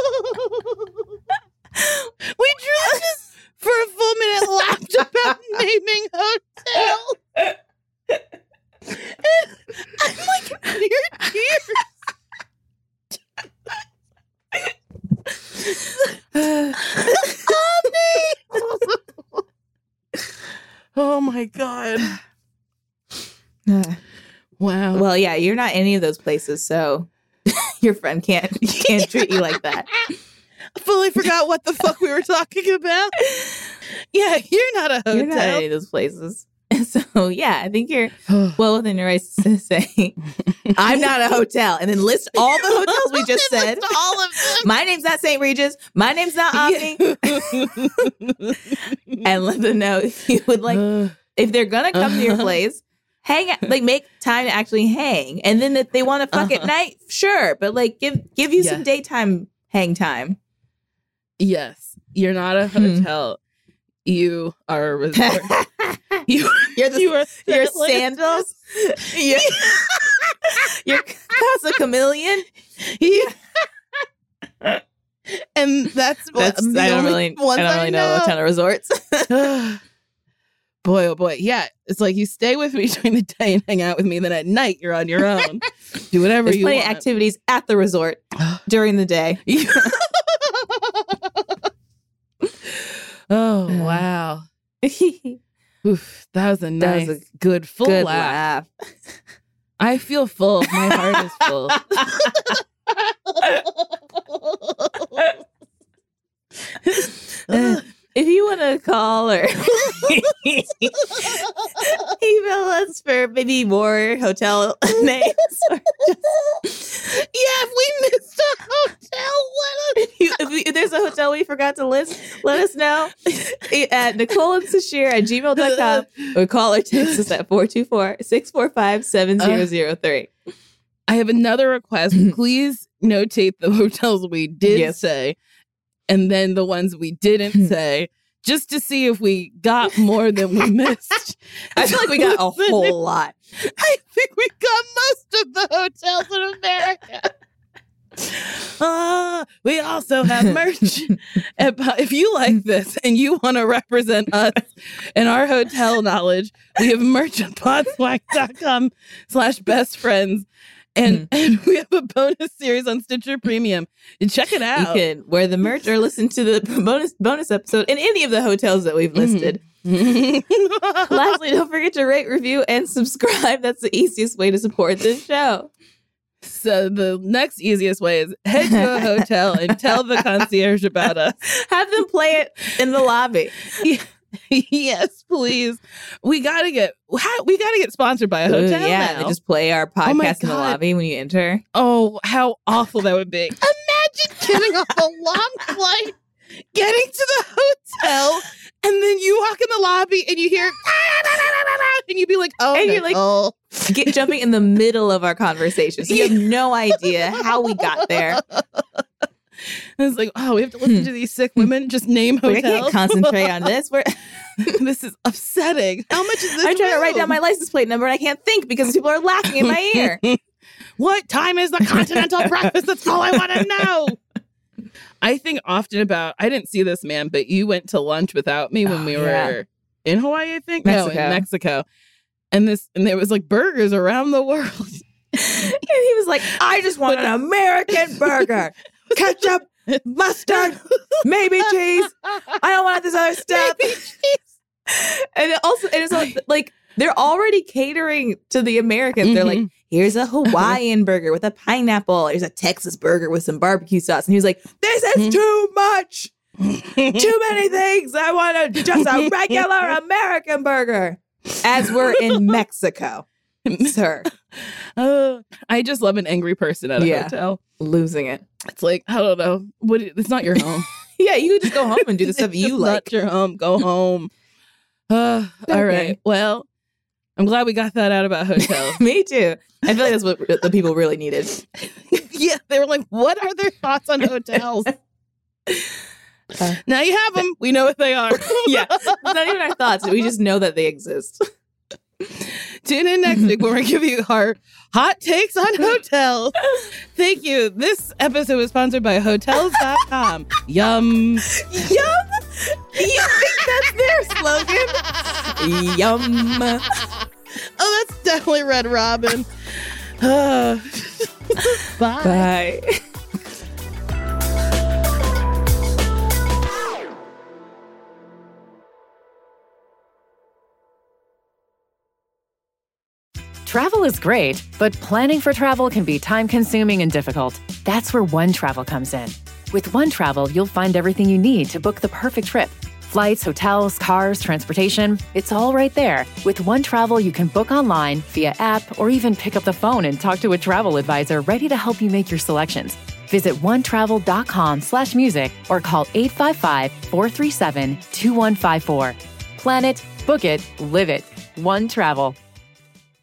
We truly just, for a full minute, laughed about naming hotels. And I'm like near tears. Oh my God. Wow. Well, yeah, you're not any of those places, so your friend can't treat you like that. I fully forgot what the fuck we were talking about. Yeah, you're not a hotel. You're not any of those places. So, yeah, I think you're well within your rights to say, I'm not a hotel. And then list all the hotels we just said. All of them. My name's not St. Regis. My name's not Omni. And let them know if you would like, if they're going to come to your place, hang out, like make time to actually hang. And then if they want to fuck at night, sure. But like give you some daytime hang time. Yes. You're not a hotel. You are a resort. You're sandals. You're Casa Chameleon. And that's I don't really know a ton of resorts. Boy, oh boy. Yeah. It's like you stay with me during the day and hang out with me. Then at night, you're on your own. Do whatever There's you plenty want. of activities at the resort during the day. Oh, wow. Oof, that was a nice, good, full laugh. I feel full. My heart is full. If you want to call or email us for maybe more hotel names. If we missed a hotel, if there's a hotel we forgot to list, let us know at NicoleandSashir@gmail.com or call or text us at 424-645-7003. I have another request. Please notate the hotels we did say and then the ones we didn't say, just to see if we got more than we missed. I feel like we got a whole lot. I think we got most of the hotels in America. We also have merch. If you like this and you want to represent us and our hotel knowledge, we have merch at podswag.com/bestfriends. And we have a bonus series on Stitcher Premium. And check it out. You can wear the merch or listen to the bonus episode in any of the hotels that we've listed. Lastly, don't forget to rate, review, and subscribe. That's the easiest way to support this show. So the next easiest way is head to a hotel and tell the concierge about us. Have them play it in the lobby. Yes, please. We gotta get sponsored by a hotel. Yeah, now. they just play our podcast in the lobby when you enter. Oh, how awful that would be! Imagine getting off a long flight, getting to the hotel, and then you walk in the lobby and you hear, and you'd be like, "Oh," and you're like, jumping in the middle of our conversation. So you have no idea how we got there. And it's like, oh, we have to listen to these sick women just name hotels. I can't concentrate on this. This is upsetting. How much is this? I'm trying to write down my license plate number and I can't think because people are laughing in my ear. What time is the continental breakfast? That's all I want to know. I think often about, I didn't see this man, but you went to lunch without me when we were in Hawaii, I think? Mexico. No, in Mexico. And there was like burgers around the world. And he was like, I just want an American burger. Ketchup, mustard, maybe cheese. I don't want this other stuff. And it's like they're already catering to the Americans. They're like, here's a Hawaiian burger with a pineapple. Here's a Texas burger with some barbecue sauce. And he was like, this is too much. Too many things. I want just a regular American burger. As we're in Mexico, sir. I just love an angry person at a hotel. Losing it. It's like, I don't know. It's not your home. Yeah, you could just go home and do the stuff you like. Not your home. Go home. All right. Well, I'm glad we got that out about hotels. Me too. I feel like that's what the people really needed. Yeah, they were like, what are their thoughts on hotels? Now you have them. We know what they are. Yeah. It's not even our thoughts. We just know that they exist. Tune in next week when we give you our hot takes on hotels. Thank you. This episode was sponsored by Hotels.com. Yum. Yum? You think that's their slogan? Yum. Oh, that's definitely Red Robin. Bye. Bye. Travel is great, but planning for travel can be time-consuming and difficult. That's where OneTravel comes in. With OneTravel, you'll find everything you need to book the perfect trip. Flights, hotels, cars, transportation, it's all right there. With OneTravel, you can book online, via app, or even pick up the phone and talk to a travel advisor ready to help you make your selections. Visit onetravel.com/music or call 855-437-2154. Plan it, book it, live it. OneTravel.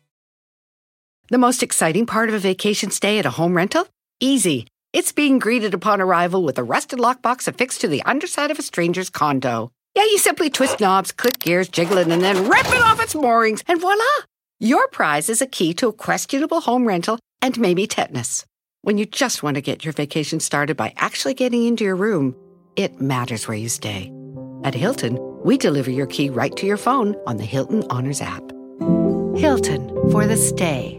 The most exciting part of a vacation stay at a home rental? Easy. It's being greeted upon arrival with a rusted lockbox affixed to the underside of a stranger's condo. Yeah, you simply twist knobs, click gears, jiggle it, and then rip it off its moorings, and voila! Your prize is a key to a questionable home rental and maybe tetanus. When you just want to get your vacation started by actually getting into your room, it matters where you stay. At Hilton, we deliver your key right to your phone on the Hilton Honors app. Hilton for the stay.